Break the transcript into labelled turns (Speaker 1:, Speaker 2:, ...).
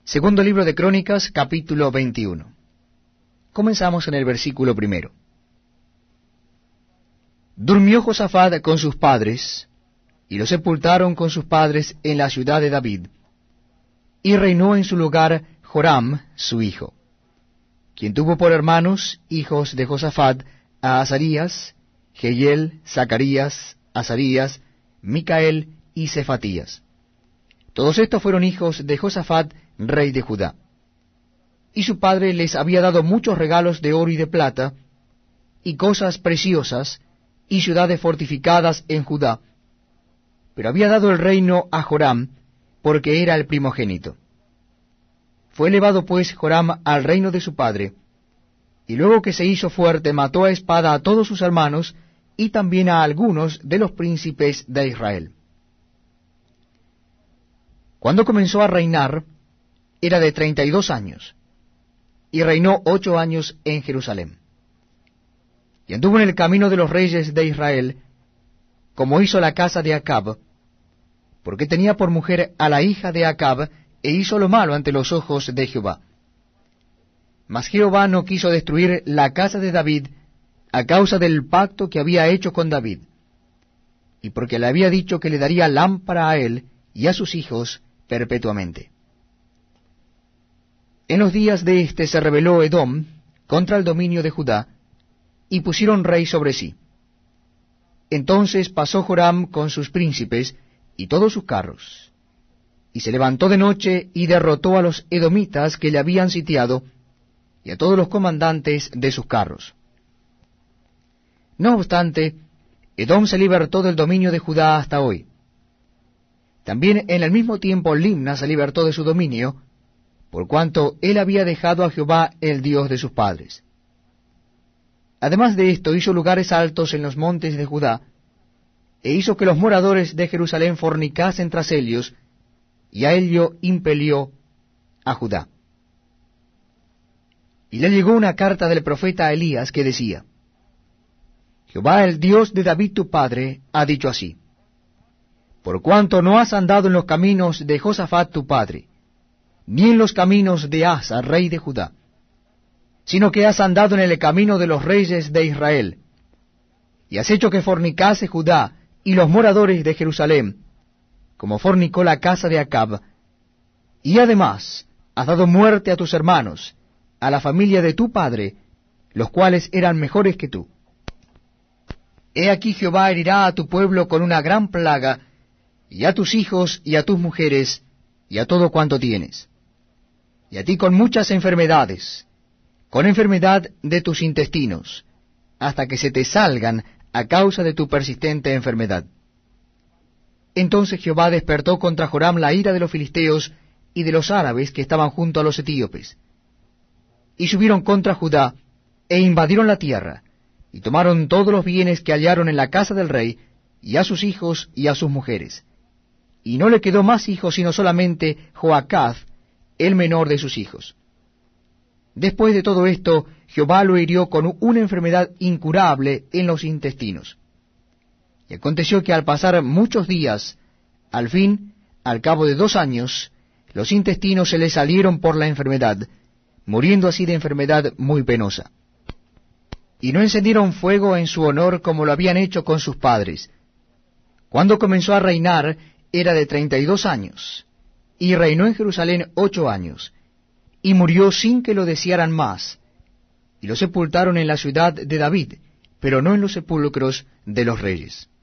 Speaker 1: Segundo libro de Crónicas, capítulo 21. Comenzamos en el versículo 1. Durmió Josafat con sus padres, y lo sepultaron con sus padres en la ciudad de David, y reinó en su lugar Joram, su hijo, quien tuvo por hermanos, hijos de Josafat, a Azarías, Jehiel, Zacarías, Azarías, Micael y Cefatías. Todos estos fueron hijos de Josafat, rey de Judá. Y su padre les había dado muchos regalos de oro y de plata, y cosas preciosas, y ciudades fortificadas en Judá. Pero había dado el reino a Joram, porque era el primogénito. Fue elevado pues Joram al reino de su padre, y luego que se hizo fuerte mató a espada a todos sus hermanos, y también a algunos de los príncipes de Israel. Cuando comenzó a reinar, era de 32 años, y reinó 8 años en Jerusalén. Y anduvo en el camino de los reyes de Israel, como hizo la casa de Acab, porque tenía por mujer a la hija de Acab, e hizo lo malo ante los ojos de Jehová. Mas Jehová no quiso destruir la casa de David a causa del pacto que había hecho con David, y porque le había dicho que le daría lámpara a él y a sus hijos perpetuamente. En los días de éste se rebeló Edom contra el dominio de Judá, y pusieron rey sobre sí. Entonces pasó Joram con sus príncipes y todos sus carros, y se levantó de noche y derrotó a los edomitas que le habían sitiado, y a todos los comandantes de sus carros. No obstante, Edom se libertó del dominio de Judá hasta hoy. También en el mismo tiempo Limna se libertó de su dominio, por cuanto él había dejado a Jehová el Dios de sus padres. Además de esto, hizo lugares altos en los montes de Judá, e hizo que los moradores de Jerusalén fornicasen tras ellos, y a ello impelió a Judá. Y le llegó una carta del profeta Elías que decía: Jehová, el Dios de David tu padre, ha dicho así: por cuanto no has andado en los caminos de Josafat tu padre, ni en los caminos de Asa, rey de Judá, sino que has andado en el camino de los reyes de Israel, y has hecho que fornicase Judá y los moradores de Jerusalén, como fornicó la casa de Acab, y además has dado muerte a tus hermanos, a la familia de tu padre, los cuales eran mejores que tú. He aquí Jehová herirá a tu pueblo con una gran plaga, y a tus hijos y a tus mujeres, y a todo cuanto tienes, y a ti con muchas enfermedades, con enfermedad de tus intestinos, hasta que se te salgan a causa de tu persistente enfermedad. Entonces Jehová despertó contra Joram la ira de los filisteos y de los árabes que estaban junto a los etíopes, y subieron contra Judá, e invadieron la tierra, y tomaron todos los bienes que hallaron en la casa del rey, y a sus hijos y a sus mujeres. Y no le quedó más hijos, sino solamente Joacaz, el menor de sus hijos. Después de todo esto, Jehová lo hirió con una enfermedad incurable en los intestinos. Y aconteció que al pasar muchos días, al fin, al cabo de 2 años, los intestinos se le salieron por la enfermedad, muriendo así de enfermedad muy penosa. Y no encendieron fuego en su honor como lo habían hecho con sus padres. Cuando comenzó a reinar, era de 32 años, y reinó en Jerusalén 8 años, y murió sin que lo desearan más, y lo sepultaron en la ciudad de David, pero no en los sepulcros de los reyes.